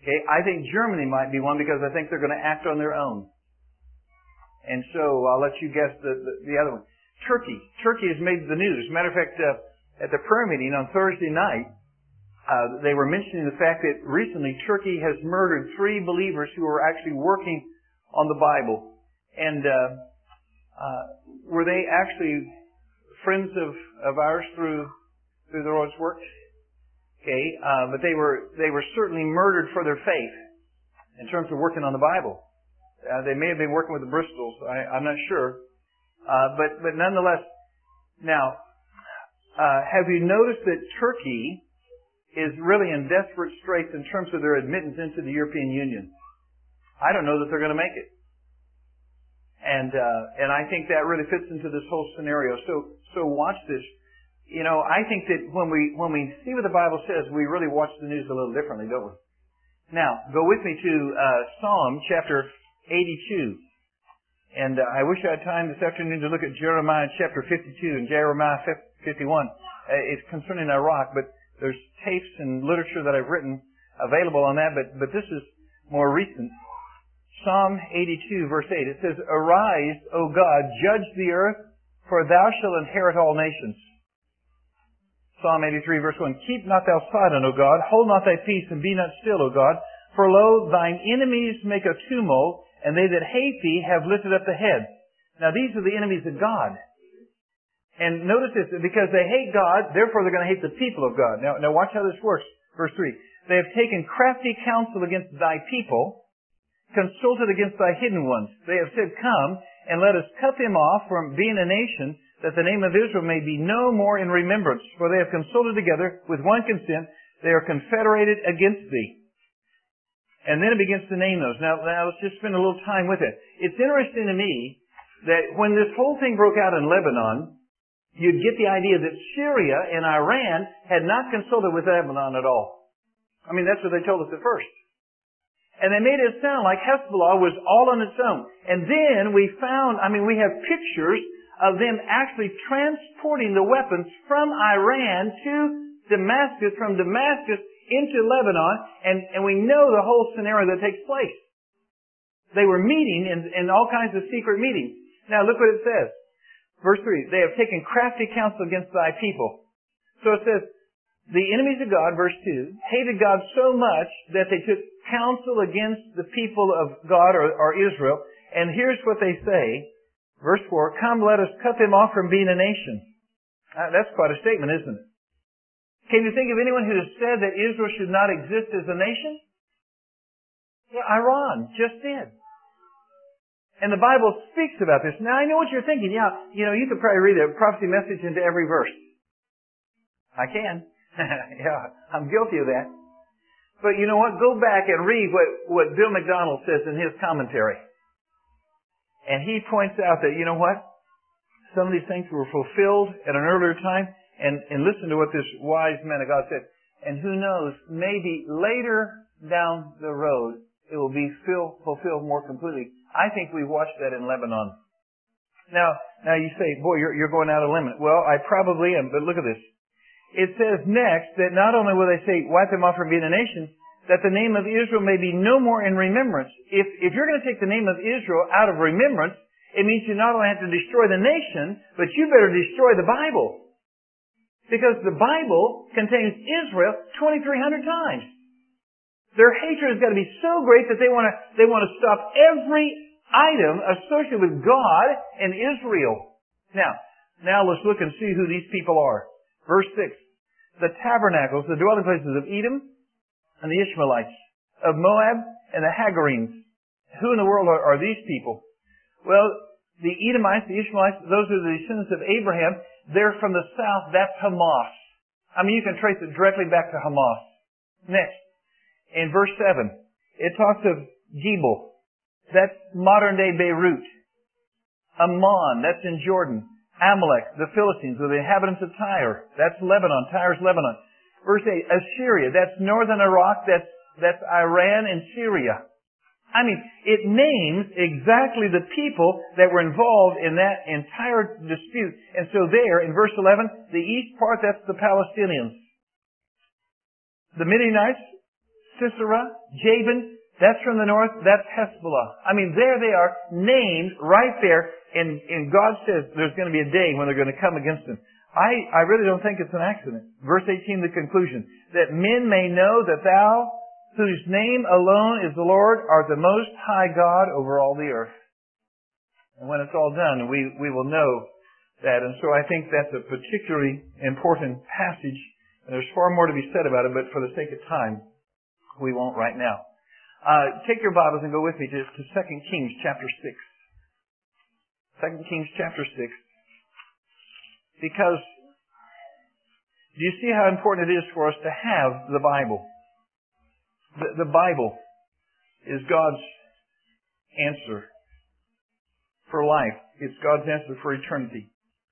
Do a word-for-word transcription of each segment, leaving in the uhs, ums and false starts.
Okay, I think Germany might be one because I think they're going to act on their own. And so I'll let you guess the, the, the other one. Turkey. Turkey has made the news. Matter of fact, uh, at the prayer meeting on Thursday night, uh, they were mentioning the fact that recently Turkey has murdered three believers who were actually working on the Bible. And uh, uh, were they actually friends of, of ours through through the Lord's work? Okay, uh, but they were they were certainly murdered for their faith in terms of working on the Bible. Uh, they may have been working with the Bristols. I, I'm not sure, uh, but but nonetheless. Now, uh, have you noticed that Turkey is really in desperate straits in terms of their admittance into the European Union? I don't know that they're going to make it, and uh, and I think that really fits into this whole scenario. So so watch this. You know, I think that when we when we see what the Bible says, we really watch the news a little differently, don't we? Now, go with me to uh, Psalm chapter eighty-two. And uh, I wish I had time this afternoon to look at Jeremiah chapter fifty-two and Jeremiah fifty-one. Uh, it's concerning Iraq, but there's tapes and literature that I've written available on that, but, but this is more recent. Psalm eighty-two, verse eight. It says, "Arise, O God, judge the earth, for thou shalt inherit all nations." Psalm eighty-three, verse one. "Keep not thou silent, O God. Hold not thy peace, and be not still, O God. For lo, thine enemies make a tumult, and they that hate thee have lifted up the head." Now these are the enemies of God. And notice this, because they hate God, therefore they're going to hate the people of God. Now, now watch how this works. Verse three. "They have taken crafty counsel against thy people, consulted against thy hidden ones. They have said, Come, and let us cut them off from being a nation, that the name of Israel may be no more in remembrance. For they have consulted together with one consent. They are confederated against thee." And then it begins to name those. Now, now let's just spend a little time with it. It's interesting to me that when this whole thing broke out in Lebanon, you'd get the idea that Syria and Iran had not consulted with Lebanon at all. I mean, that's what they told us at first. And they made it sound like Hezbollah was all on its own. And then we found, I mean, we have pictures of them actually transporting the weapons from Iran to Damascus, from Damascus into Lebanon, and, and we know the whole scenario that takes place. They were meeting in, in all kinds of secret meetings. Now look what it says. Verse three, "They have taken crafty counsel against thy people." So it says, the enemies of God, verse two, hated God so much that they took counsel against the people of God or, or Israel. And here's what they say. Verse four, "Come, let us cut them off from being a nation." Uh, that's quite a statement, isn't it? Can you think of anyone who has said that Israel should not exist as a nation? Yeah, Iran just did. And the Bible speaks about this. Now, I know what you're thinking. Yeah, you know, you could probably read a prophecy message into every verse. I can. Yeah, I'm guilty of that. But you know what? Go back and read what, what Bill McDonald says in his commentary. And he points out that, you know what? Some of these things were fulfilled at an earlier time. And, and listen to what this wise man of God said. And who knows, maybe later down the road, it will be fill, fulfilled more completely. I think we watched that in Lebanon. Now, now you say, boy, you're, you're going out of limit. Well, I probably am, but look at this. It says next that not only will they say, wipe them off from being a nation, that the name of Israel may be no more in remembrance. If, if you're going to take the name of Israel out of remembrance, it means you not only have to destroy the nation, but you better destroy the Bible. Because the Bible contains Israel twenty-three hundred times. Their hatred has got to be so great that they want to, they want to stop every item associated with God and Israel. Now, now let's look and see who these people are. Verse six. "The tabernacles, the dwelling places of Edom and the Ishmaelites, of Moab and the Hagarenes." Who in the world are, are these people? Well, the Edomites, the Ishmaelites, those are the descendants of Abraham. They're from the south. That's Hamas. I mean, you can trace it directly back to Hamas. Next, in verse seven, it talks of Gebal. That's modern-day Beirut. Ammon, that's in Jordan. Amalek, the Philistines, or the inhabitants of Tyre. That's Lebanon. Tyre's Lebanon. Verse eight, Assyria. That's northern Iraq. That's, that's Iran and Syria. I mean, it names exactly the people that were involved in that entire dispute. And so there, in verse eleven, the east part, that's the Palestinians. The Midianites, Sisera, Jabin, that's from the north, that's Hezbollah. I mean, there they are, named right there, and, and God says there's going to be a day when they're going to come against him. I, I really don't think it's an accident. Verse eighteen, the conclusion. That men may know that thou, whose name alone is the Lord, art the most high God over all the earth. And when it's all done, we, we will know that. And so I think that's a particularly important passage. And there's far more to be said about it, but for the sake of time, we won't right now. Uh, take your Bibles and go with me to, to Second Kings chapter six. Second Kings chapter six. Because, do you see how important it is for us to have the Bible? The, the Bible is God's answer for life. It's God's answer for eternity.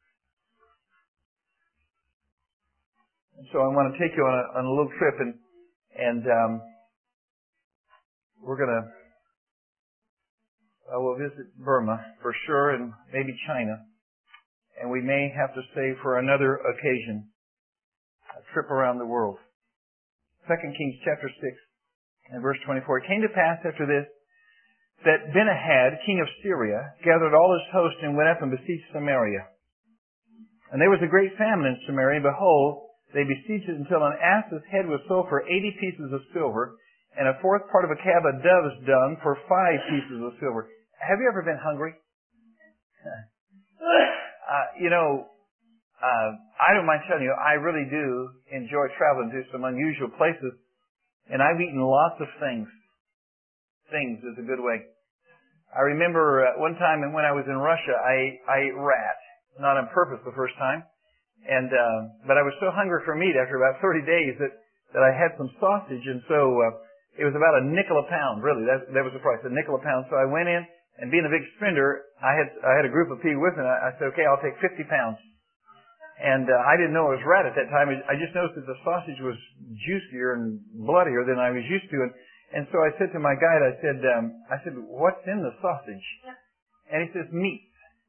And so I want to take you on a, on a little trip, and, and, um, we're going to, uh, we'll visit Burma for sure, and maybe China. And we may have to stay for another occasion, a trip around the world. Second Kings chapter six and verse twenty-four. It came to pass after this that Ben-Hadad, king of Syria, gathered all his host and went up and besieged Samaria. And there was a great famine in Samaria, and behold, they besieged it until an ass's head was sold for eighty pieces of silver, and a fourth part of a cab of dove's dung for five pieces of silver. Have you ever been hungry? uh, you know, uh, I don't mind telling you, I really do enjoy traveling to some unusual places, and I've eaten lots of things. Things is a good way. I remember uh, one time when I was in Russia, I, I ate rat, not on purpose the first time, and uh, but I was so hungry for meat after about thirty days that, that I had some sausage, and so uh, it was about a nickel a pound, really. That, that was the price, a nickel a pound. So I went in, and being a big spender, I had I had a group of people with me, and I, I said, okay, I'll take fifty pounds. And uh, I didn't know it was rat at that time. I just noticed that the sausage was juicier and bloodier than I was used to. And, and so I said to my guide, I said, um, I said, what's in the sausage? And he says, meat.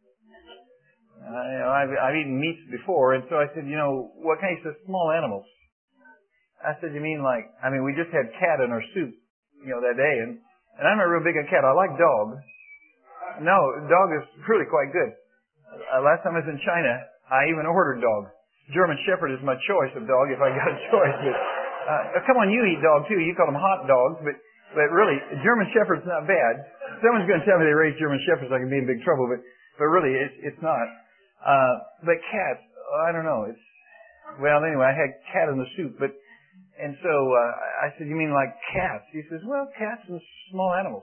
Uh, you know, I've, I've eaten meats before, and so I said, you know, what kind? He says, small animals. I said, you mean like, I mean, we just had cat in our soup, you know, that day, and, and I'm not real big on cat. I like dog. No, dog is really quite good. Uh, last time I was in China, I even ordered dog. German Shepherd is my choice of dog if I got a choice. But uh, come on, you eat dog too. You call them hot dogs, but but really, German Shepherd's not bad. Someone's going to tell me they raise German Shepherds, I can be in big trouble, but but really, it's it's not. Uh, but cats, I don't know. It's well, anyway, I had cat in the soup, but. And so uh, I said, you mean like cats? He says, well, cats and small animals.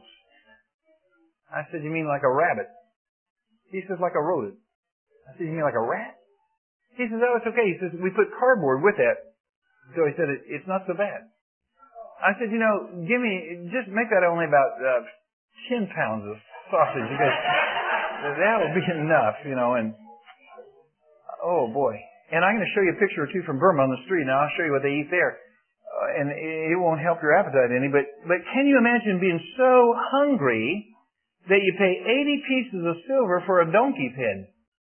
I said, you mean like a rabbit? He says, like a rodent. I said, you mean like a rat? He says, oh, it's okay. He says, we put cardboard with that. So he said, it, it's not so bad. I said, you know, give me, just make that only about uh, ten pounds of sausage, because that'll be enough, you know, and oh boy. And I'm going to show you a picture or two from Burma on the street. Now I'll show you what they eat there. Uh, and it won't help your appetite any, but, but can you imagine being so hungry that you pay eighty pieces of silver for a donkey's head?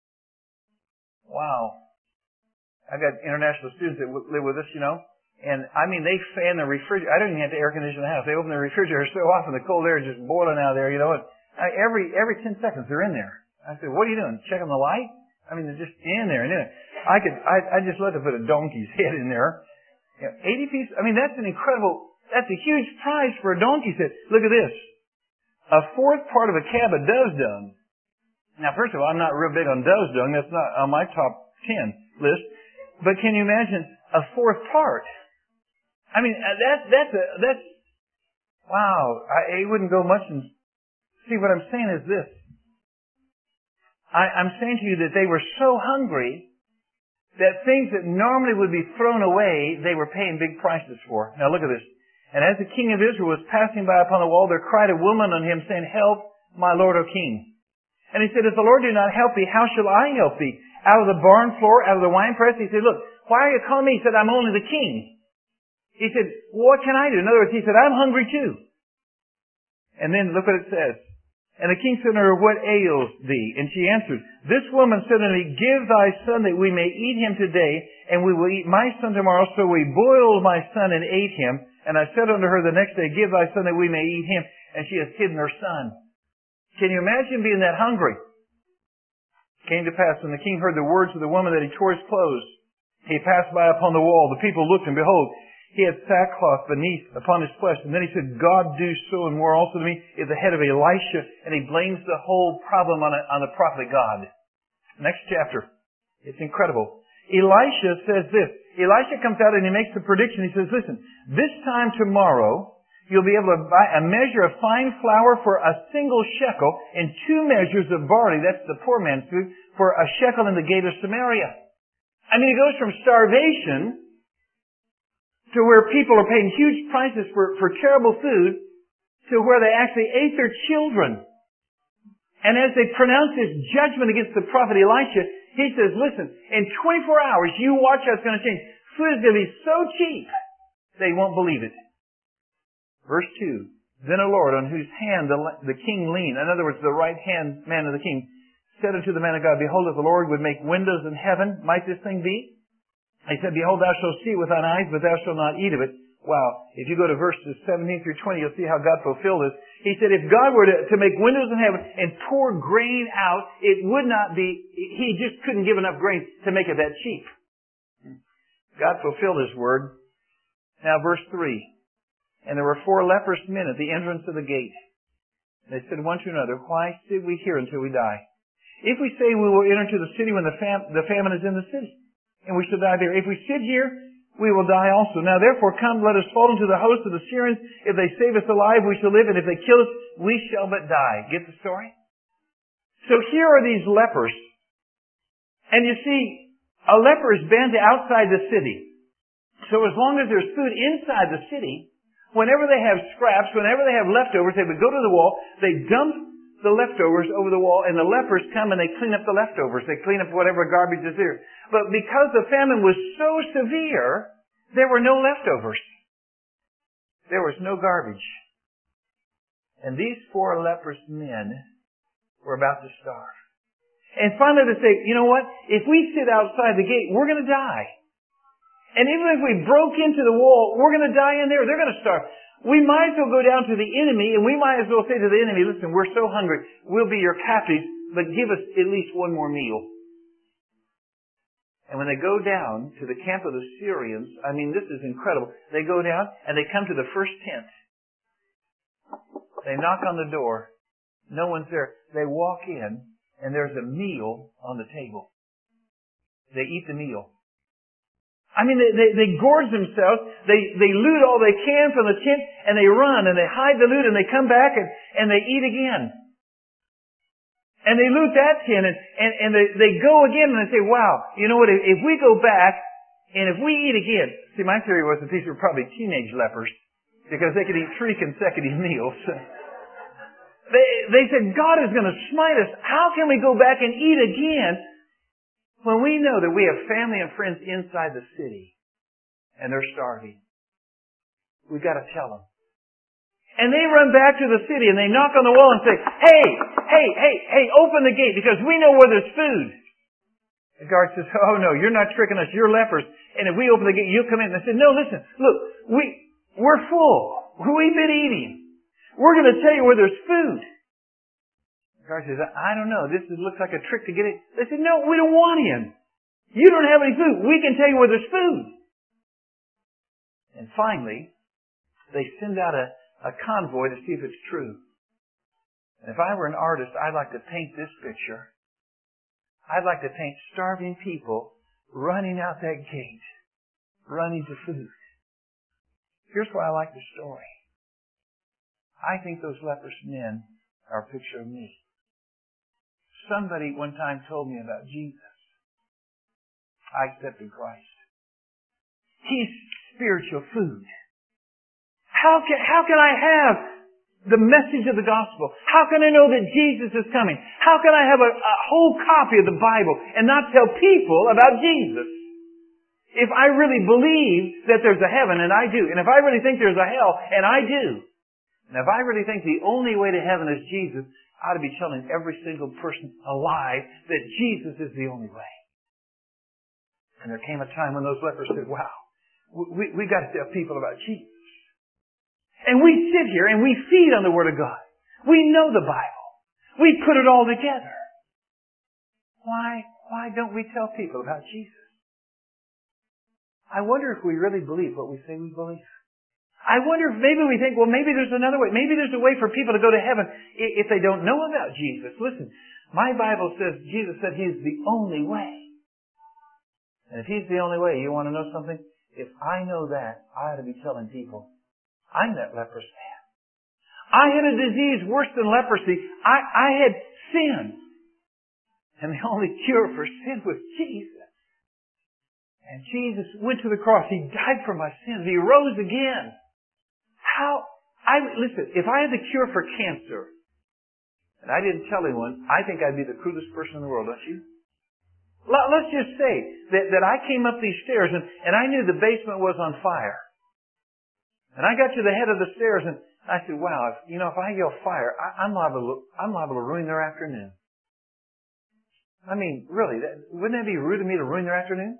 Wow. I've got international students that live with us, you know, and I mean, they fan the refrigerator. I don't even have to air condition the house. They open the refrigerator so often the cold air is just boiling out there, you know, and I, every, every ten seconds they're in there. I said, what are you doing? Checking the light? I mean, they're just in there and in there. I could, I, I just love to put a donkey's head in there. You know, eighty pieces, I mean, that's an incredible, that's a huge price for a donkey's head. Look at this. A fourth part of a cab of dove's dung. Now, first of all, I'm not real big on dove's dung. That's not on my top ten list. But can you imagine a fourth part? I mean, that's, that's a, that's, wow. I, it wouldn't go much. And see, what I'm saying is this. I, I'm saying to you that they were so hungry that things that normally would be thrown away, they were paying big prices for. Now look at this. And as the king of Israel was passing by upon the wall, there cried a woman on him, saying, help, my lord, O king. And he said, if the Lord do not help thee, how shall I help thee? Out of the barn floor, out of the winepress? He said, look, why are you calling me? He said, I'm only the king. He said, what can I do? In other words, he said, I'm hungry too. And then look what it says. And the king said to her, what ails thee? And she answered, this woman said unto me, give thy son that we may eat him today, and we will eat my son tomorrow. So we boiled my son and ate him. And I said unto her the next day, give thy son that we may eat him. And she has hidden her son. Can you imagine being that hungry? Came to pass when the king heard the words of the woman that he tore his clothes. He passed by upon the wall. The people looked, and behold, he had sackcloth beneath upon his flesh. And then he said, God do so and more also to me is the head of Elisha. And he blames the whole problem on, a, on the prophet of God. Next chapter. It's incredible. Elisha says this. Elisha comes out and he makes the prediction. He says, listen, this time tomorrow, you'll be able to buy a measure of fine flour for a single shekel and two measures of barley, that's the poor man's food, for a shekel in the gate of Samaria. I mean, it goes from starvation to where people are paying huge prices for, for terrible food to where they actually ate their children. And as they pronounce this judgment against the prophet Elisha, he says, listen, in twenty-four hours, you watch how it's going to change. Food is going to be so cheap, they won't believe it. Verse two, then the Lord, on whose hand the, the king leaned, in other words, the right hand man of the king, said unto the man of God, behold, if the Lord would make windows in heaven, might this thing be? He said, behold, thou shalt see with thine eyes, but thou shalt not eat of it. Wow. If you go to verses seventeen through twenty, you'll see how God fulfilled this. He said, if God were to, to make windows in heaven and pour grain out, it would not be, he just couldn't give enough grain to make it that cheap. God fulfilled his word. Now verse three. And there were four leprous men at the entrance of the gate. They said one to another, why sit we here until we die? If we say we will enter into the city when the, fam- the famine is in the city, and we shall die there. If we sit here, we will die also. Now therefore come, let us fall into the host of the Syrians. If they save us alive, we shall live, and if they kill us, we shall but die. Get the story? So here are these lepers. And you see, a leper is banned outside the city. So as long as there's food inside the city, whenever they have scraps, whenever they have leftovers, they would go to the wall, they dump the leftovers over the wall, and the lepers come and they clean up the leftovers. They clean up whatever garbage is there. But because the famine was so severe, there were no leftovers. There was no garbage. And these four leprous men were about to starve. And finally they say, you know what? If we sit outside the gate, we're going to die. And even if we broke into the wall, we're going to die in there. They're going to starve. We might as well go down to the enemy, and we might as well say to the enemy, listen, we're so hungry, we'll be your captives, but give us at least one more meal. And when they go down to the camp of the Syrians, I mean, this is incredible. They go down, and they come to the first tent. They knock on the door. No one's there. They walk in, and there's a meal on the table. They eat the meal. I mean, they, they, they gorge themselves, they, they loot all they can from the tent, and they run, and they hide the loot, and they come back, and, and they eat again. And they loot that tent, and, and, and they, they go again, and they say, wow, you know what, if, if we go back, and if we eat again, see, my theory was that these were probably teenage lepers, because they could eat three consecutive meals. they, they said, God is going to smite us. How can we go back and eat again when we know that we have family and friends inside the city and they're starving? We've got to tell them. And they run back to the city and they knock on the wall and say, hey, hey, hey, hey, open the gate because we know where there's food. The guard says, oh no, you're not tricking us, you're lepers. And if we open the gate, you'll come in. And they said, no, listen, look, we, we're full. We've been eating. We're going to tell you where there's food. The guard says, I don't know. This is, looks like a trick to get it. They said, no, we don't want him. You don't have any food. We can tell you where there's food. And finally, they send out a, a convoy to see if it's true. And if I were an artist, I'd like to paint this picture. I'd like to paint starving people running out that gate, running to food. Here's why I like the story. I think those leprous men are a picture of me. Somebody one time told me about Jesus. I accepted Christ. He's spiritual food. How can, how can I have the message of the gospel? How can I know that Jesus is coming? How can I have a, a whole copy of the Bible and not tell people about Jesus? If I really believe that there's a heaven, and I do, and if I really think there's a hell, and I do, and if I really think the only way to heaven is Jesus, I ought to be telling every single person alive that Jesus is the only way. And there came a time when those lepers said, wow, we, we got to tell people about Jesus. And we sit here and we feed on the Word of God. We know the Bible. We put it all together. Why, why don't we tell people about Jesus? I wonder if we really believe what we say we believe. I wonder if maybe we think, well, maybe there's another way. Maybe there's a way for people to go to heaven if they don't know about Jesus. Listen, my Bible says, Jesus said He's the only way. And if He's the only way, you want to know something? If I know that, I ought to be telling people, I'm that leprous man. I had a disease worse than leprosy. I, I had sin. And the only cure for sin was Jesus. And Jesus went to the cross. He died for my sins. He rose again. How, I, listen, if I had the cure for cancer, and I didn't tell anyone, I think I'd be the crudest person in the world, don't you? Let's just say that, that I came up these stairs and, and I knew the basement was on fire. And I got to the head of the stairs and I said, wow, if, you know, if I yell fire, I, I'm liable to, I'm liable to ruin their afternoon. I mean, really, that, wouldn't that be rude of me to ruin their afternoon?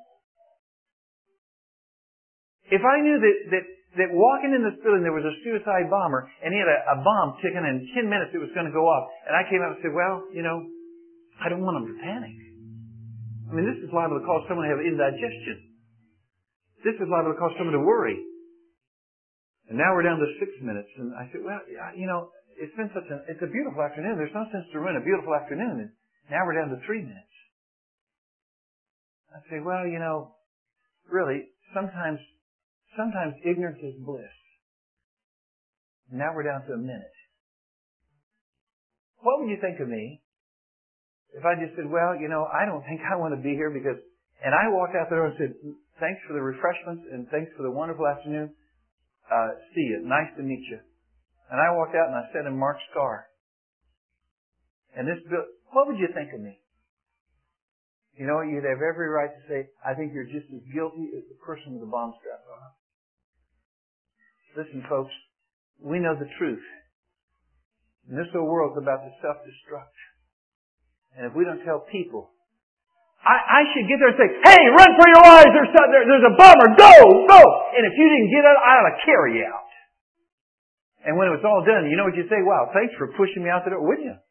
If I knew that, that, that walking in this building there was a suicide bomber and he had a, a bomb ticking and in ten minutes it was going to go off, and I came up and said, well, you know, I don't want them to panic. I mean, this is liable to cause someone to have indigestion. This is liable to cause someone to worry. And now we're down to six minutes. And I said, well, you know, it's been such a, it's a beautiful afternoon. There's no sense to ruin a beautiful afternoon. And now we're down to three minutes. I say, well, you know, really, sometimes, sometimes ignorance is bliss. And now we're down to a minute. What would you think of me if I just said, well, you know, I don't think I want to be here because, and I walked out there and said, thanks for the refreshments and thanks for the wonderful afternoon. Uh, see you. Nice to meet you. And I walked out and I sat in Mark's car. And this bill, what would you think of me? You know, you'd have every right to say, I think you're just as guilty as the person with the bomb strap on. Listen, folks, we know the truth. And this whole world's about to self-destruct. And if we don't tell people, I, I should get there and say, hey, run for your lives, there's, there, there's a bomber, go, go! And if you didn't get out, I ought to carry you out. And when it was all done, you know what you'd say? Wow, thanks for pushing me out the door, wouldn't you?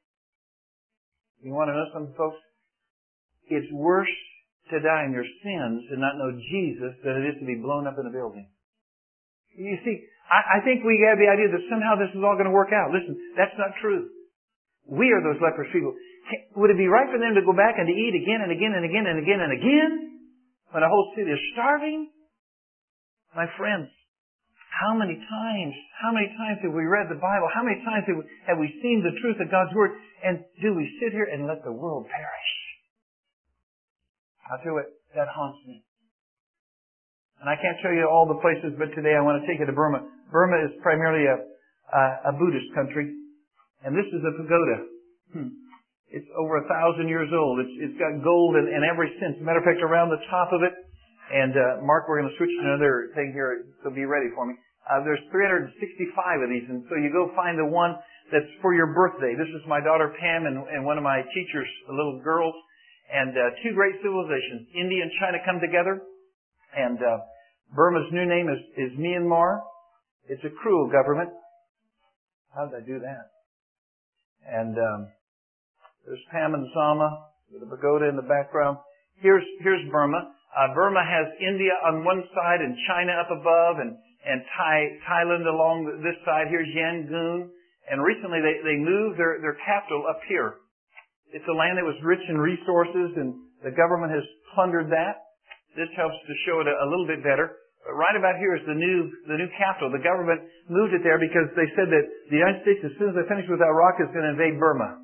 You want to know something, folks? It's worse to die in your sins and not know Jesus than it is to be blown up in a building. You see, I, I think we have the idea that somehow this is all going to work out. Listen, that's not true. We are those leprous people. Would it be right for them to go back and to eat again and again and again and again and again when a whole city is starving? My friends, how many times, how many times have we read the Bible? How many times have we, have we seen the truth of God's Word? And do we sit here and let the world perish? I'll tell you what, that haunts me. And I can't show you all the places, but today I want to take you to Burma. Burma is primarily a, a, a Buddhist country. And this is a pagoda. Hmm. It's over a thousand years old. It's, it's got gold in, in every sense. As a matter of fact, around the top of it, and uh, Mark, we're going to switch to another thing here, so be ready for me. Uh, there's three hundred sixty-five of these, and so you go find the one that's for your birthday. This is my daughter Pam and, and one of my teachers, the little girls, and uh, two great civilizations, India and China, come together. And uh, Burma's new name is, is Myanmar. It's a cruel government. How did I do that? And um, there's Pam and Zama with a pagoda in the background. Here's here's Burma. Uh, Burma has India on one side and China up above, and and Thai, Thailand along this side. Here's Yangon. And recently they they moved their their capital up here. It's a land that was rich in resources, and the government has plundered that. This helps to show it a, a little bit better. But right about here is the new the new capital. The government moved it there because they said that the United States, as soon as they finish with Iraq, is going to invade Burma.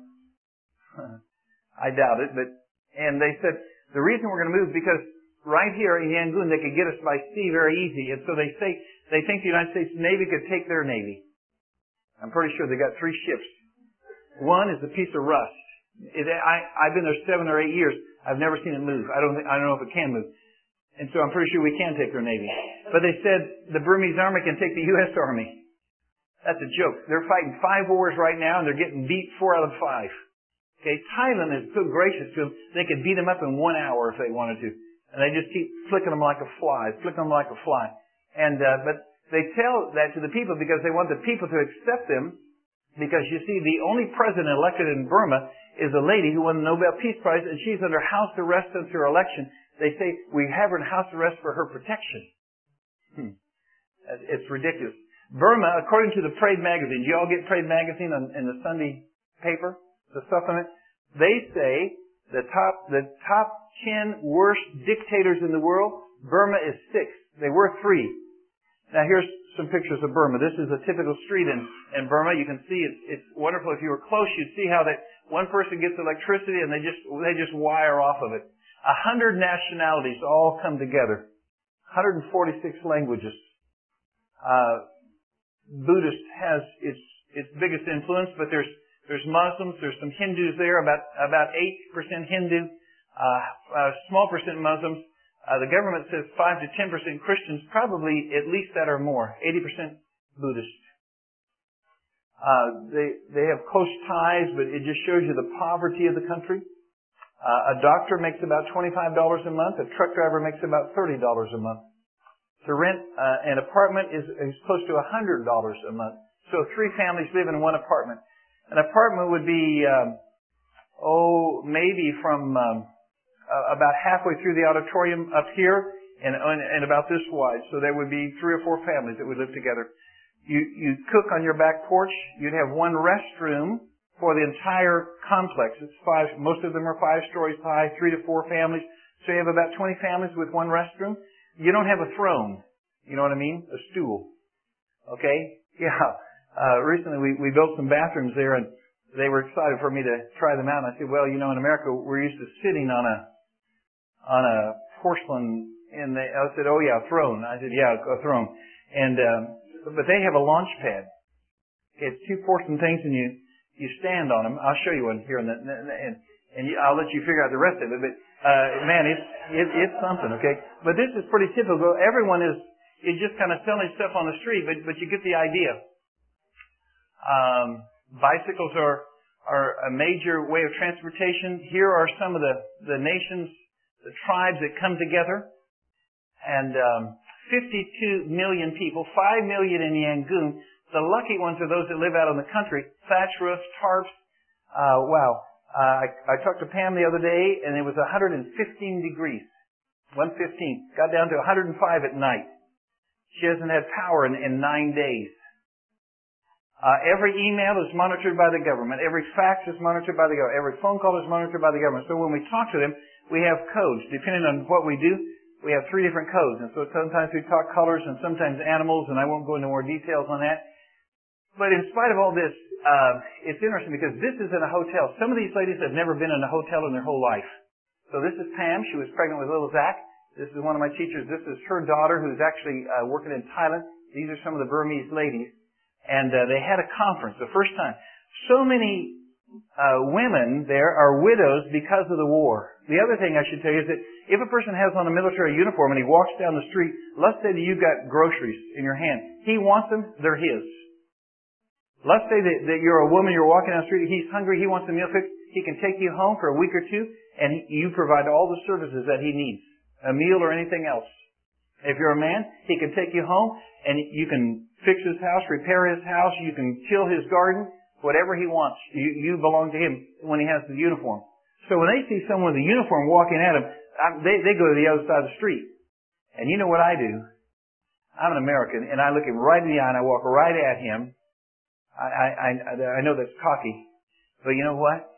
I doubt it, but and they said the reason we're going to move is because right here in Yangon they could get us by sea very easy, and so they say they think the United States Navy could take their navy. I'm pretty sure they got three ships. One is a piece of rust. It, I I've been there seven or eight years. I've never seen it move. I don't think, I don't know if it can move. And so I'm pretty sure we can take their navy. But they said the Burmese army can take the U S Army. That's a joke. They're fighting five wars right now and they're getting beat four out of five. Okay, Thailand is so gracious to them, they could beat them up in one hour if they wanted to. And they just keep flicking them like a fly, flicking them like a fly. And, uh, but They tell that to the people because they want the people to accept them. Because you see, the only president elected in Burma is a lady who won the Nobel Peace Prize, and she's under house arrest since her election. They say, we have her in house arrest for her protection. Hmm. It's ridiculous. Burma, according to the Parade magazine, do you all get Parade magazine on, in the Sunday paper, the supplement? They say the top, the top ten worst dictators in the world, Burma is six. They were three. Now here's some pictures of Burma. This is a typical street in, in Burma. You can see it's, it's wonderful. If you were close, you'd see how that one person gets electricity and they just, they just wire off of it. A hundred nationalities all come together. one hundred forty-six languages. Uh, Buddhist has its, its biggest influence, but there's, there's Muslims, there's some Hindus there, about, about eight percent Hindu, uh, a small percent Muslims. Uh, the government says five to ten percent Christians, probably at least that or more. eighty percent Buddhist. Uh, they, they have close ties, but it just shows you the poverty of the country. Uh, a doctor makes about twenty-five dollars a month. A truck driver makes about thirty dollars a month. To rent uh, an apartment is, is close to one hundred dollars a month. So three families live in one apartment. An apartment would be, um, oh, maybe from um, uh, about halfway through the auditorium up here and, and, and about this wide. So there would be three or four families that would live together. You, you cook on your back porch. You'd have one restroom for the entire complex. It's five, most of them are five stories high, three to four families. So you have about twenty families with one restroom. You don't have a throne. You know what I mean? A stool. Okay? Yeah. Uh, recently we, we built some bathrooms there and they were excited for me to try them out. And I said, well, you know, in America we're used to sitting on a, on a porcelain, and they, I said, oh yeah, a throne. I said, yeah, a throne. And, um, but they have a launch pad. It's two porcelain things and you, you stand on them. I'll show you one here in the, and, and you, I'll let you figure out the rest of it. But, uh, man, it's, it, it's something, okay? But this is pretty typical. Everyone is, is just kind of selling stuff on the street, but, but you get the idea. Um, bicycles are, are a major way of transportation. Here are some of the, the nations, the tribes that come together. And, um, fifty-two million people, five million in Yangon. The lucky ones are those that live out in the country. Thatch roofs, tarps. Uh, wow. Uh, I, I talked to Pam the other day, and it was one hundred fifteen degrees. one fifteen. Got down to one hundred five at night. She hasn't had power in, in nine days. Uh, every email is monitored by the government. Every fax is monitored by the government. Every phone call is monitored by the government. So when we talk to them, we have codes. Depending on what we do, we have three different codes. And so sometimes we talk colors and sometimes animals, and I won't go into more details on that. But in spite of all this, uh, it's interesting because this is in a hotel. Some of these ladies have never been in a hotel in their whole life. So this is Pam. She was pregnant with little Zach. This is one of my teachers. This is her daughter who's actually uh, working in Thailand. These are some of the Burmese ladies. And uh, they had a conference the first time. So many uh, women there are widows because of the war. The other thing I should tell you is that if a person has on a military uniform and he walks down the street, let's say that you've got groceries in your hand. He wants them, they're his. Let's say that, that you're a woman, you're walking down the street, he's hungry, he wants a meal fixed. He can take you home for a week or two, and he, you provide all the services that he needs. A meal or anything else. If you're a man, he can take you home, and you can fix his house, repair his house, you can till his garden, whatever he wants. You, you belong to him when he has the uniform. So when they see someone with a uniform walking at him, I, they, they go to the other side of the street. And you know what I do? I'm an American, and I look him right in the eye, and I walk right at him. I, I, I, I know that's cocky, but you know what?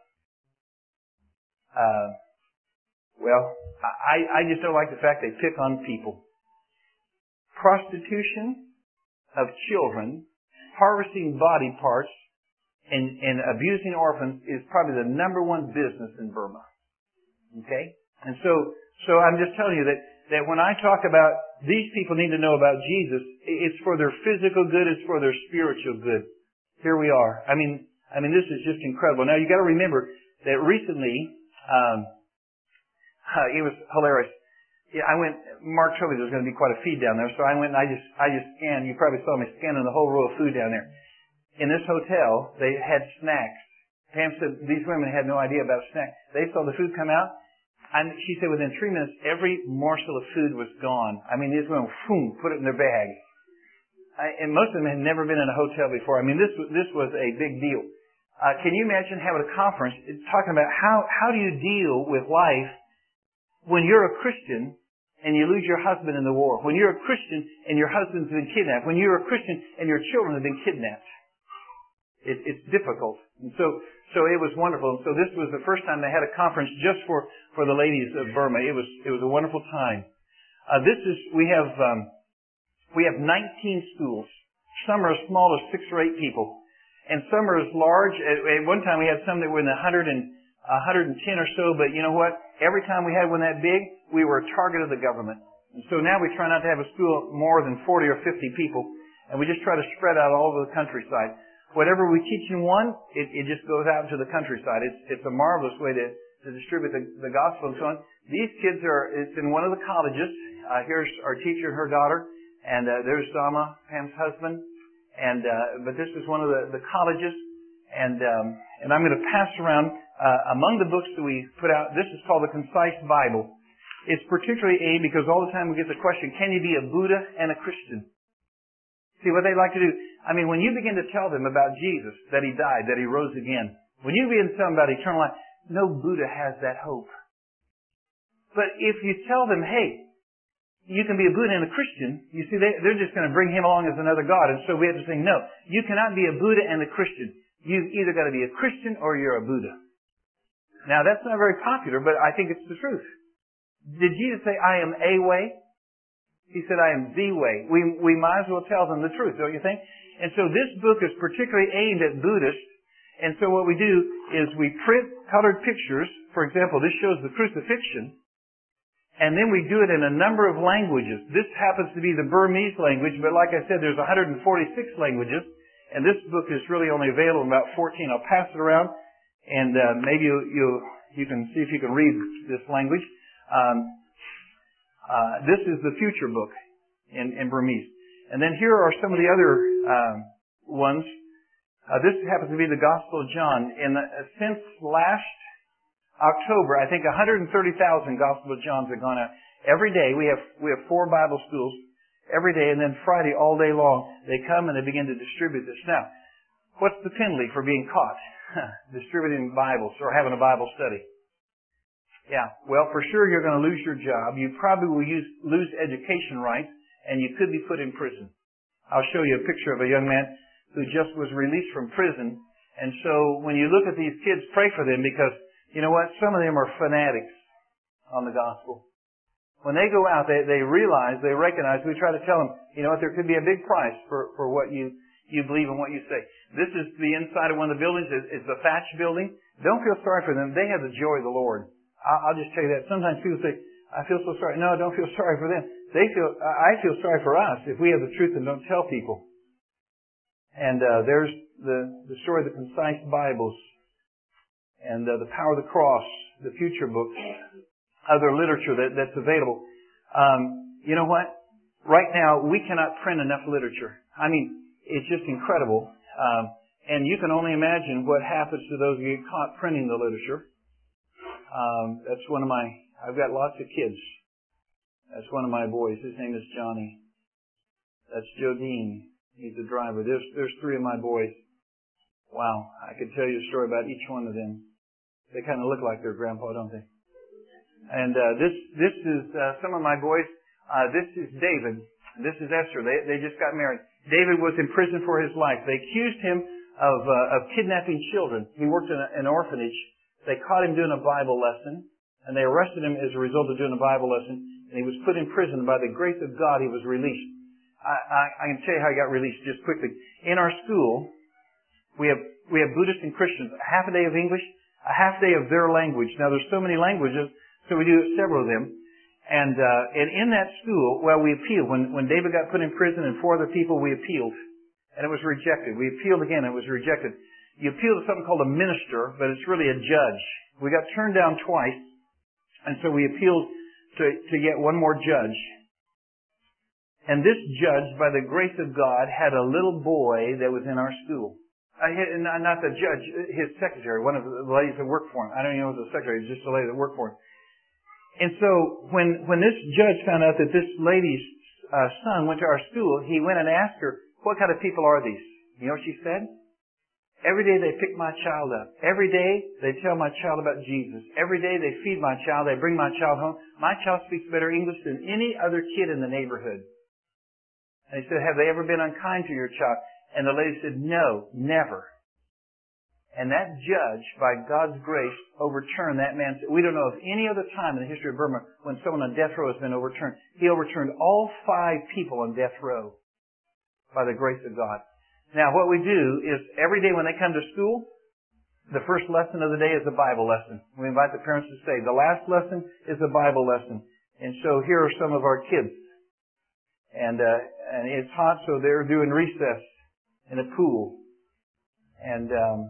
Uh, well, I, I just don't like the fact they pick on people. Prostitution of children, harvesting body parts, and, and abusing orphans is probably the number one business in Burma. Okay? And so, so I'm just telling you that, that when I talk about these people need to know about Jesus, it's for their physical good, it's for their spiritual good. Here we are. I mean, I mean, this is just incredible. Now you got to remember that recently, um, uh, it was hilarious. Yeah, I went, Mark told me there was going to be quite a feed down there, so I went and I just, I just scanned, you probably saw me scanning the whole row of food down there. In this hotel, they had snacks. Pam said these women had no idea about snacks. They saw the food come out, and she said within three minutes, every morsel of food was gone. I mean, these women, boom, put it in their bag. I, and most of them had never been in a hotel before. I mean, this was, this was a big deal. Uh, can you imagine having a conference talking about how, how do you deal with life when you're a Christian and you lose your husband in the war? When you're a Christian and your husband's been kidnapped? When you're a Christian and your children have been kidnapped? It, it's difficult. And so, so it was wonderful. And so this was the first time they had a conference just for, for the ladies of Burma. It was, it was a wonderful time. Uh, this is, we have, um, we have nineteen schools. Some are as small as six or eight people. And some are as large. At, at one time we had some that were in the one hundred and, one hundred ten or so, but you know what? Every time we had one that big, we were a target of the government. And so now we try not to have a school more than forty or fifty people, and we just try to spread out all over the countryside. Whatever we teach in one, it, it just goes out into the countryside. It's, it's a marvelous way to, to distribute the, the gospel and so on. These kids are, it's in one of the colleges. Uh, here's our teacher and her daughter, and uh, there's Dama, Pam's husband. And uh, but this is one of the, the colleges, and um, and I'm going to pass around uh, among the books that we put out. This is called the Concise Bible. It's particularly aimed because all the time we get the question, can you be a Buddha and a Christian? See, what they like to do, I mean, when you begin to tell them about Jesus, that He died, that He rose again, when you begin to tell them about eternal life, no Buddha has that hope. But if you tell them, hey, you can be a Buddha and a Christian, you see, they, they're just going to bring him along as another God. And so we have to say, no, you cannot be a Buddha and a Christian. You've either got to be a Christian or you're a Buddha. Now, that's not very popular, but I think it's the truth. Did Jesus say, I am a way? He said, I am the way. We, we might as well tell them the truth, don't you think? And so this book is particularly aimed at Buddhists. And so what we do is we print colored pictures. For example, this shows the crucifixion. And then we do it in a number of languages. This happens to be the Burmese language, but like I said, there's one hundred forty-six languages. And this book is really only available in about fourteen. I'll pass it around, and uh, maybe you, you you can see if you can read this language. Um, uh, this is the future book in, in Burmese. And then here are some of the other um, ones. Uh, this happens to be the Gospel of John. In the, uh, since last October, I think one hundred thirty thousand Gospel of Johns have gone out. Every day we have we have four Bible schools every day, and then Friday all day long they come and they begin to distribute this. Now, what's the penalty for being caught distributing Bibles or having a Bible study? Yeah, well, for sure you're going to lose your job. You probably will use, lose education rights, and you could be put in prison. I'll show you a picture of a young man who just was released from prison. And so when you look at these kids, pray for them because, you know what, some of them are fanatics on the gospel. When they go out, they, they realize, they recognize, we try to tell them, you know what, there could be a big price for, for what you, you believe and what you say. This is the inside of one of the buildings. It's, it's the thatch building. Don't feel sorry for them. They have the joy of the Lord. I'll, I'll just tell you that. Sometimes people say, I feel so sorry. No, don't feel sorry for them. They feel, I feel sorry for us if we have the truth and don't tell people. And uh, there's the, the story of the Concise Bibles and uh, the Power of the Cross, the future books, other literature that, that's available. Um, you know what? Right now, we cannot print enough literature. I mean, it's just incredible. Um, and you can only imagine what happens to those who get caught printing the literature. Um, that's one of my, I've got lots of kids. That's one of my boys. His name is Johnny. That's Joe Dean. He's the driver. There's, there's three of my boys. Wow. I could tell you a story about each one of them. They kind of look like their grandpa, don't they? And uh, this this is uh, some of my boys. Uh, this is David. This is Esther. They they just got married. David was in prison for his life. They accused him of uh, of kidnapping children. He worked in a, an orphanage. They caught him doing a Bible lesson, and they arrested him as a result of doing a Bible lesson. And he was put in prison. By the grace of God, he was released. I, I, I can tell you how he got released just quickly. In our school, we have we have Buddhists and Christians. A half a day of English, a half day of their language. Now there's so many languages. So we do several of them. And, uh, and in that school, well, we appealed. When, when David got put in prison and four other people, we appealed. And it was rejected. We appealed again, and it was rejected. You appeal to something called a minister, but it's really a judge. We got turned down twice. And so we appealed to, to get one more judge. And this judge, by the grace of God, had a little boy that was in our school. Uh, not the judge, his secretary, one of the ladies that worked for him. I don't even know if it was a secretary, it was just a lady that worked for him. And so when when this judge found out that this lady's uh, son went to our school, he went and asked her, what kind of people are these? You know what she said? Every day they pick my child up. Every day they tell my child about Jesus. Every day they feed my child. They bring my child home. My child speaks better English than any other kid in the neighborhood. And he said, have they ever been unkind to your child? And the lady said, no, never. And that judge, by God's grace, overturned that man. We don't know of any other time in the history of Burma when someone on death row has been overturned. He overturned all five people on death row by the grace of God. Now, what we do is every day when they come to school, the first lesson of the day is a Bible lesson. We invite the parents to stay. The last lesson is a Bible lesson. And so here are some of our kids. And, uh, and it's hot, so they're doing recess in a pool. And, um,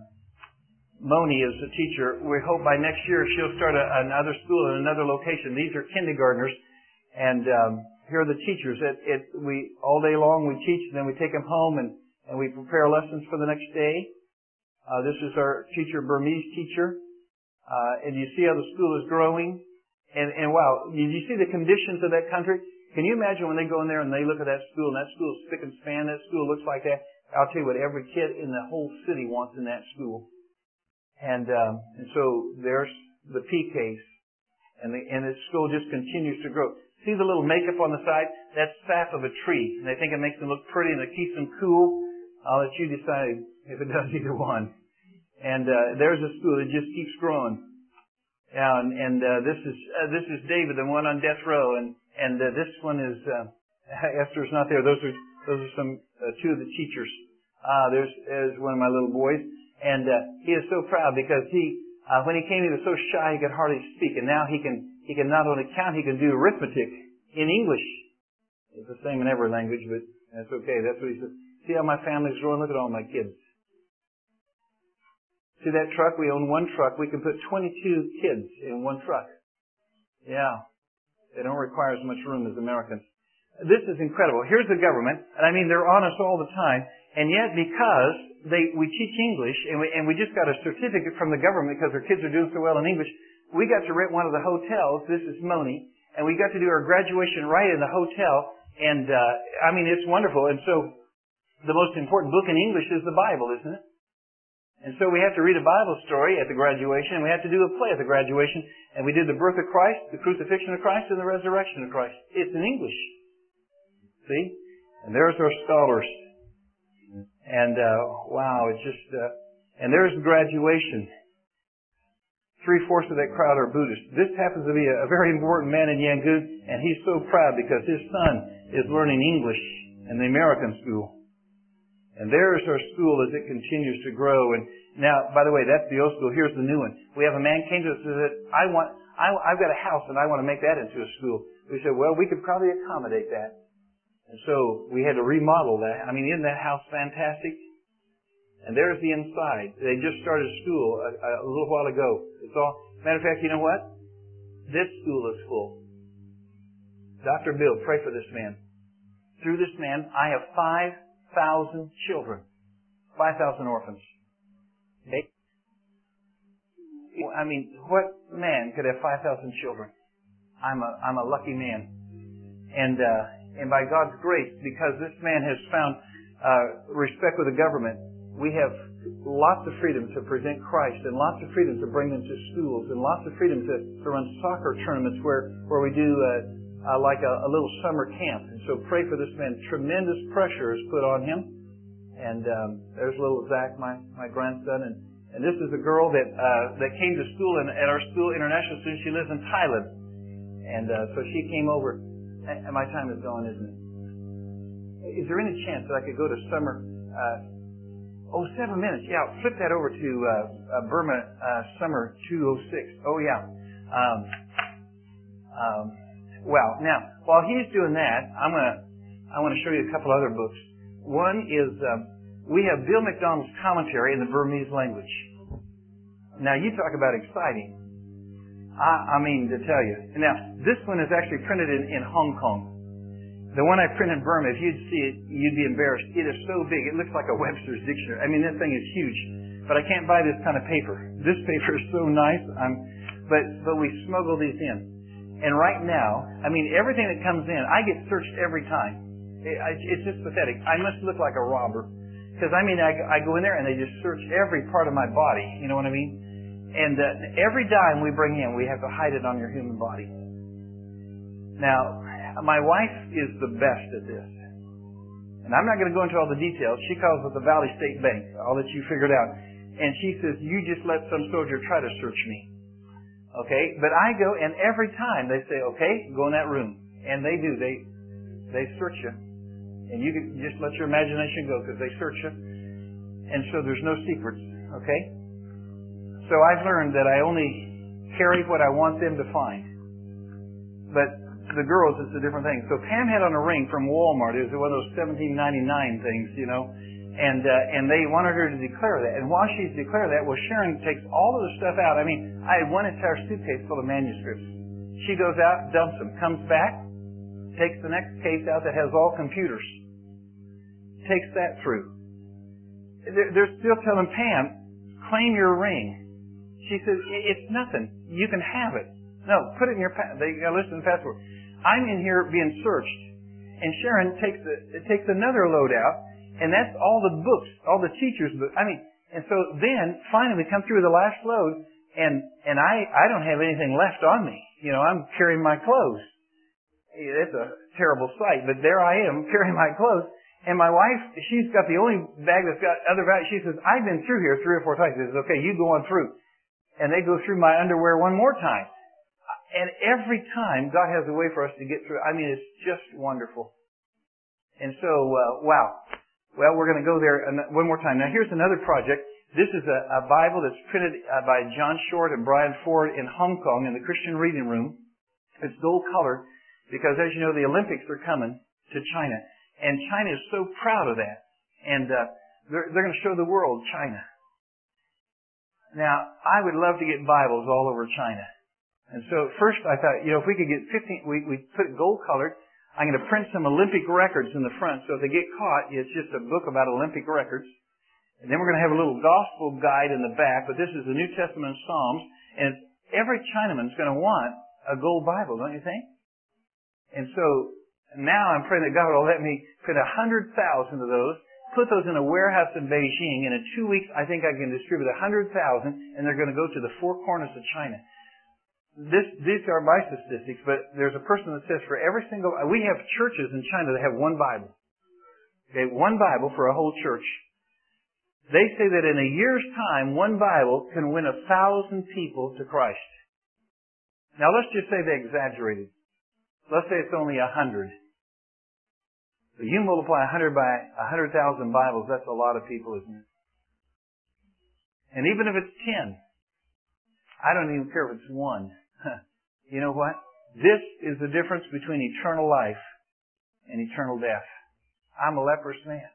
Moni is a teacher. We hope by next year she'll start a, another school in another location. These are kindergartners. And, um, here are the teachers. It, it, we, all day long we teach, and then we take them home and And we prepare lessons for the next day. Uh, this is our teacher, Burmese teacher. Uh, and you see how the school is growing. And, and wow, you, you see the conditions of that country? Can you imagine when they go in there and they look at that school, and that school is spick and span, that school looks like that? I'll tell you what, every kid in the whole city wants in that school. And, um, and so there's the P case. And the, and the school just continues to grow. See the little makeup on the side? That's sap of a tree. And they think it makes them look pretty and it keeps them cool. I'll let you decide if it does either one. And uh, there's a school that just keeps growing. Yeah, and, and uh, this is uh, this is David, the one on death row, and and uh, this one is uh, Esther's not there. Those are those are some uh, two of the teachers. Ah, there's there's one of my little boys, and uh, he is so proud because he uh, when he came he was so shy he could hardly speak, and now he can he can not only count, he can do arithmetic in English. It's the same in every language, but that's okay. That's what he says. See how my family's growing? Look at all my kids. See that truck? We own one truck. We can put twenty-two kids in one truck. Yeah. They don't require as much room as Americans. This is incredible. Here's the government, and I mean, they're on us all the time, and yet because they, we teach English, and we, and we just got a certificate from the government because our kids are doing so well in English, we got to rent one of the hotels. This is Moni, and we got to do our graduation right in the hotel, and, uh, I mean, it's wonderful, and so the most important book in English is the Bible, isn't it? And so we have to read a Bible story at the graduation, and we have to do a play at the graduation, and we did the birth of Christ, the crucifixion of Christ, and the resurrection of Christ. It's in English. See? And there's our scholars. And, uh, wow, it's just, uh, and there's the graduation. Three-fourths of that crowd are Buddhists. This happens to be a, a very important man in Yangon, and he's so proud because his son is learning English in the American school. And there's our school as it continues to grow. And now, by the way, that's the old school. Here's the new one. We have a man came to us and said, I want, I, I've got a house and I want to make that into a school. We said, well, we could probably accommodate that. And so we had to remodel that. I mean, isn't that house fantastic? And there's the inside. They just started school a, a little while ago. It's all, matter of fact, you know what? This school is full. Doctor Bill, pray for this man. Through this man, I have five thousand children. Five thousand orphans. Okay? I mean, what man could have five thousand children? I'm a, I'm a lucky man. And, uh, and by God's grace, because this man has found, uh, respect with the government, we have lots of freedom to present Christ and lots of freedom to bring them to schools and lots of freedom to, to run soccer tournaments where, where we do, uh, Uh, like a, a little summer camp. And so pray for this man. Tremendous pressure is put on him. And um, there's little Zach, my, my grandson. And, and this is a girl that uh, that came to school in, at our school, international student. She lives in Thailand. And uh, so she came over. And my time is gone, isn't it? Is there any chance that I could go to summer? Uh, oh, seven minutes. Yeah, flip that over to uh, uh, Burma uh, Summer two oh six. Oh, yeah. Um, um, Well, now, while he's doing that, I'm gonna, I want to show you a couple other books. One is, um, we have Bill McDonald's commentary in the Burmese language. Now, you talk about exciting. I, I mean, to tell you. Now, this one is actually printed in, in Hong Kong. The one I printed in Burma, if you'd see it, you'd be embarrassed. It is so big, it looks like a Webster's dictionary. I mean, this thing is huge. But I can't buy this kind of paper. This paper is so nice. I'm, but, but we smuggle these in. And right now, I mean, everything that comes in, I get searched every time. It, it's just pathetic. I must look like a robber. Because, I mean, I, I go in there and they just search every part of my body. You know what I mean? And uh, every dime we bring in, we have to hide it on your human body. Now, my wife is the best at this. And I'm not going to go into all the details. She calls it the Valley State Bank. I'll let you figure it out. And she says, you just let some soldier try to search me. Okay? But I go, and every time they say, okay, go in that room. And they do. They they search you. And you can just let your imagination go because they search you. And so there's no secrets. Okay? So I've learned that I only carry what I want them to find. But the girls, it's a different thing. So Pam had on a ring from Walmart. It was one of those seventeen ninety-nine things, you know. And uh, and they wanted her to declare that. And while she's declared that, well, Sharon takes all of the stuff out. I mean, I had one entire suitcase full of manuscripts. She goes out, dumps them, comes back, takes the next case out that has all computers. Takes that through. They're, they're still telling Pam, claim your ring. She says, it's nothing. You can have it. No, put it in your pa- they got to listen to the password. I'm in here being searched. And Sharon takes a, takes another load out, and that's all the books, all the teachers' books. I mean, and so then finally we come through the last load, and and I I don't have anything left on me. You know, I'm carrying my clothes. It's a terrible sight, but there I am carrying my clothes. And my wife, she's got the only bag that's got other bags. She says, I've been through here three or four times. She says, okay, you go on through. And they go through my underwear one more time. And every time, God has a way for us to get through. I mean, it's just wonderful. And so, uh, wow. Well, we're going to go there one more time. Now, here's another project. This is a, a Bible that's printed uh, by John Short and Brian Ford in Hong Kong in the Christian Reading Room. It's gold colored because, as you know, the Olympics are coming to China. And China is so proud of that. And uh, they're, they're going to show the world China. Now, I would love to get Bibles all over China. And so first I thought, you know, if we could get fifteen, we, we put it gold colored. I'm going to print some Olympic records in the front. So if they get caught, it's just a book about Olympic records. And then we're going to have a little gospel guide in the back. But this is the New Testament and Psalms. And every Chinaman's going to want a gold Bible, don't you think? And so now I'm praying that God will let me print a hundred thousand of those, put those in a warehouse in Beijing. And in two weeks, I think I can distribute a hundred thousand, and they're going to go to the four corners of China. This, these are my statistics, but there's a person that says for every single, we have churches in China that have one Bible. Okay, one Bible for a whole church. They say that in a year's time, one Bible can win a thousand people to Christ. Now let's just say they exaggerated. Let's say it's only a hundred. So you multiply a hundred by a hundred thousand Bibles, that's a lot of people, isn't it? And even if it's ten, I don't even care if it's one. You know what? This is the difference between eternal life and eternal death. I'm a leprous man.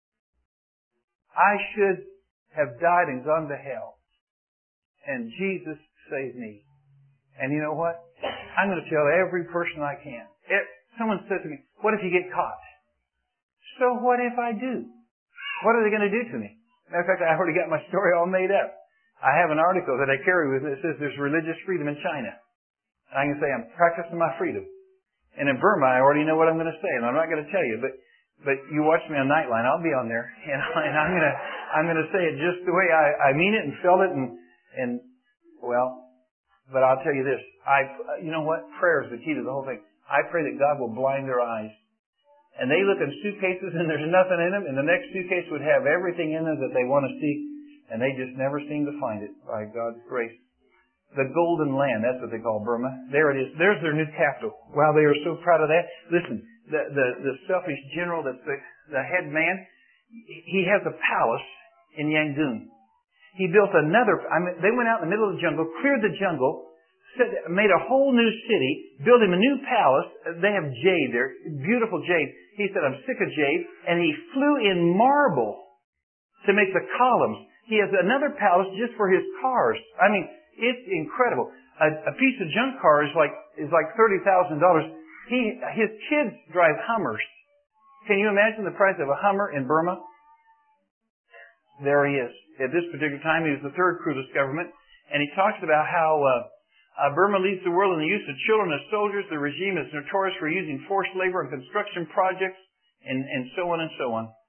I should have died and gone to hell. And Jesus saved me. And you know what? I'm going to tell every person I can. If someone says to me, what if you get caught? So what if I do? What are they going to do to me? Matter of fact, I already got my story all made up. I have an article that I carry with me that says there's religious freedom in China. And I can say I'm practicing my freedom. And in Burma, I already know what I'm going to say, and I'm not going to tell you. But but you watch me on Nightline, I'll be on there, and, and I'm going to I'm going to say it just the way I, I mean it and felt it, and and well. But I'll tell you this: I you know what? Prayer is the key to the whole thing. I pray that God will blind their eyes. And they look in suitcases and there's nothing in them, and the next suitcase would have everything in them that they want to see. And they just never seem to find it by God's grace. The Golden Land, that's what they call Burma. There it is. There's their new capital. Wow, they are so proud of that. Listen, the the, the selfish general that's the, the head man, he has a palace in Yangon. He built another, I mean, they went out in the middle of the jungle, cleared the jungle, set, made a whole new city, built him a new palace. They have jade there, beautiful jade. He said, I'm sick of jade. And he flew in marble to make the columns. He has another palace just for his cars. I mean, it's incredible. A, a piece of junk car is like is like thirty thousand dollars. He his kids drive Hummers. Can you imagine the price of a Hummer in Burma? There he is. At this particular time, he was the third crudest government, and he talks about how uh, uh, Burma leads the world in the use of children as soldiers. The regime is notorious for using forced labor in construction projects and, and so on and so on.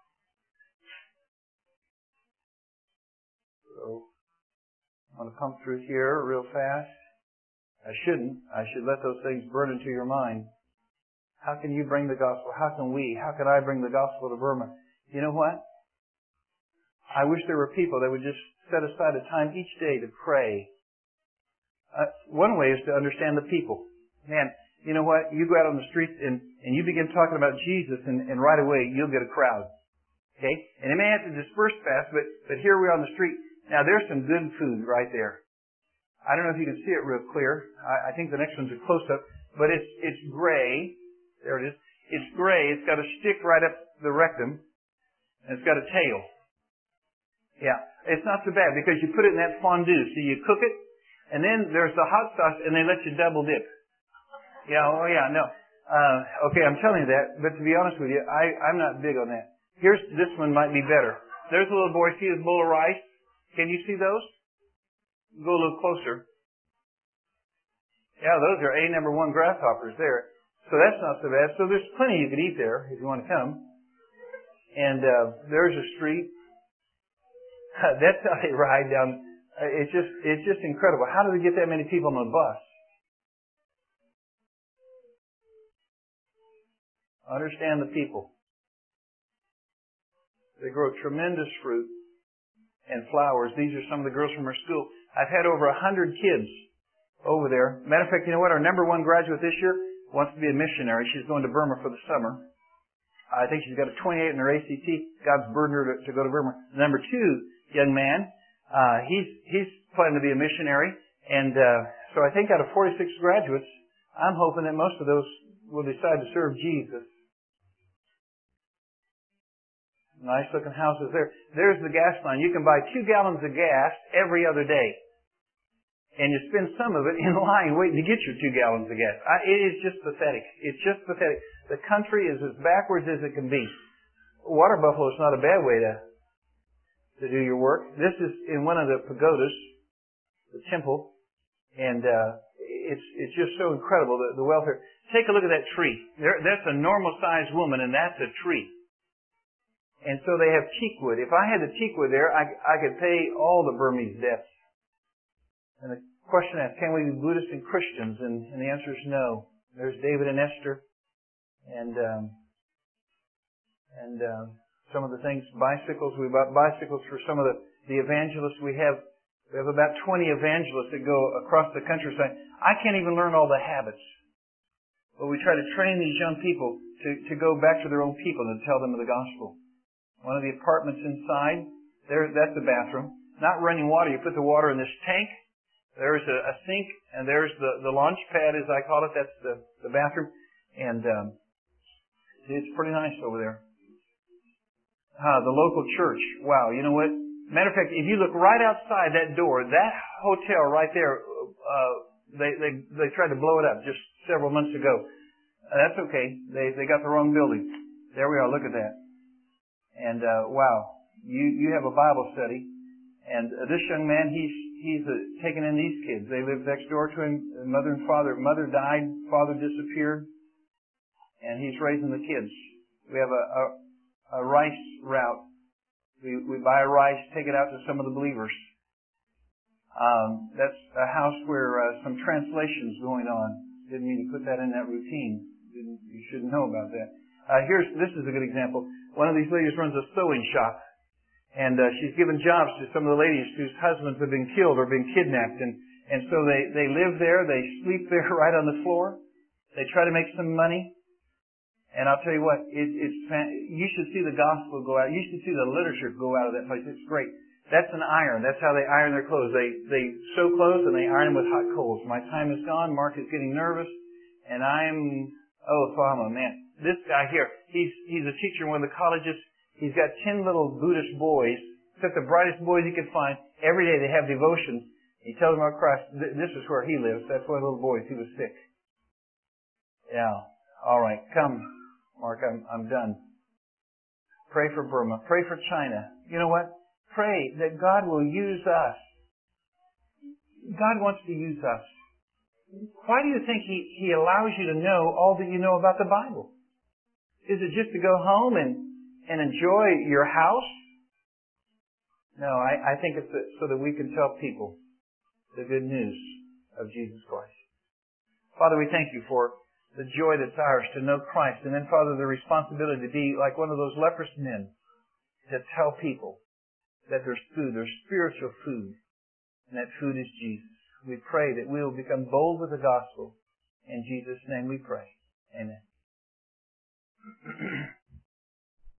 So, I'm going to pump through here real fast. I shouldn't. I should let those things burn into your mind. How can you bring the gospel? How can we? How can I bring the gospel to Burma? You know what? I wish there were people that would just set aside a time each day to pray. Uh, one way is to understand the people. Man, you know what? You go out on the streets and, and you begin talking about Jesus, and, and right away you'll get a crowd. Okay? And it may have to disperse fast, but, but here we are on the street. Now there's some good food right there. I don't know if you can see it real clear. I, I think the next one's a close-up. But it's it's gray. There it is. It's gray. It's got a stick right up the rectum. And it's got a tail. Yeah. It's not so bad because you put it in that fondue. So you cook it. And then there's the hot sauce and they let you double dip. Yeah. Oh yeah. No. Uh, okay. I'm telling you that. But to be honest with you, I, I'm not big on that. Here's, this one might be better. There's a little boy. See his bowl of rice? Can you see those? Go a little closer. Yeah, those are A number one grasshoppers there. So that's not so bad. So there's plenty you could eat there if you want to come. And uh, there's a street. That's how they ride down. It's just it's just incredible. How do they get that many people on a bus? Understand the people. They grow tremendous fruit and flowers. These are some of the girls from our school. I've had over a hundred kids over there. Matter of fact, you know what? Our number one graduate this year wants to be a missionary. She's going to Burma for the summer. I think she's got a twenty-eight in her A C T. God's burdened her to, to go to Burma. Number two young man, uh, he's he's planning to be a missionary, and uh, so I think out of forty-six graduates, I'm hoping that most of those will decide to serve Jesus. Nice looking houses there. There's the gas line. You can buy two gallons of gas every other day. And you spend some of it in line waiting to get your two gallons of gas. I, it is just pathetic. It's just pathetic. The country is as backwards as it can be. Water buffalo is not a bad way to to do your work. This is in one of the pagodas, the temple, and uh, it's it's just so incredible, the, the welfare. Take a look at that tree. There, that's a normal-sized woman, and that's a tree. And so they have teak wood. If I had the teak wood there, I, I could pay all the Burmese debts. And the question is, can we be Buddhists and Christians? And, and the answer is no. There's David and Esther. And um, and uh, some of the things, bicycles. We bought bicycles for some of the, the evangelists. We have we have about twenty evangelists that go across the countryside. I can't even learn all the habits. But we try to train these young people to, to go back to their own people and tell them of the gospel. One of the apartments inside, there, that's the bathroom. Not running water. You put the water in this tank. There's a, a sink, and there's the, the launch pad, as I call it. That's the, the bathroom. And um, it's pretty nice over there. Uh, the local church. Wow, you know what? Matter of fact, if you look right outside that door, that hotel right there, uh, they, they, they tried to blow it up just several months ago. Uh, that's okay. They, they got the wrong building. There we are. Look at that. And, uh, wow, you, you have a Bible study. And uh, this young man, he's, he's uh, taken in these kids. They live next door to him, mother and father. Mother died, father disappeared, and he's raising the kids. We have a, a, a rice route. We, we buy rice, take it out to some of the believers. Um, that's a house where uh, some translation's going on. Didn't mean to put that in that routine. Didn't, you shouldn't know about that. Uh, here's, this is a good example. One of these ladies runs a sewing shop, and uh, she's given jobs to some of the ladies whose husbands have been killed or been kidnapped, and, and so they, they live there, they sleep there right on the floor, they try to make some money, and I'll tell you what, it, it's, you should see the gospel go out, you should see the literature go out of that place, it's great. That's an iron, that's how they iron their clothes. They, they sew clothes and they iron them with hot coals. My time is gone, Mark is getting nervous, and I'm, oh, Fama, man. This guy here, he's he's a teacher in one of the colleges. He's got ten little Buddhist boys, except the brightest boys he could find. Every day they have devotions. He tells them about Christ. This is where he lives. That's one of the little boys. He was sick. Yeah. All right. Come, Mark. I'm I'm done. Pray for Burma. Pray for China. You know what? Pray that God will use us. God wants to use us. Why do you think He He allows you to know all that you know about the Bible? Is it just to go home and, and enjoy your house? No, I, I think it's so that we can tell people the good news of Jesus Christ. Father, we thank you for the joy that's ours to know Christ. And then, Father, the responsibility to be like one of those leprous men to tell people that there's food, there's spiritual food, and that food is Jesus. We pray that we will become bold with the gospel. In Jesus' name we pray. Amen.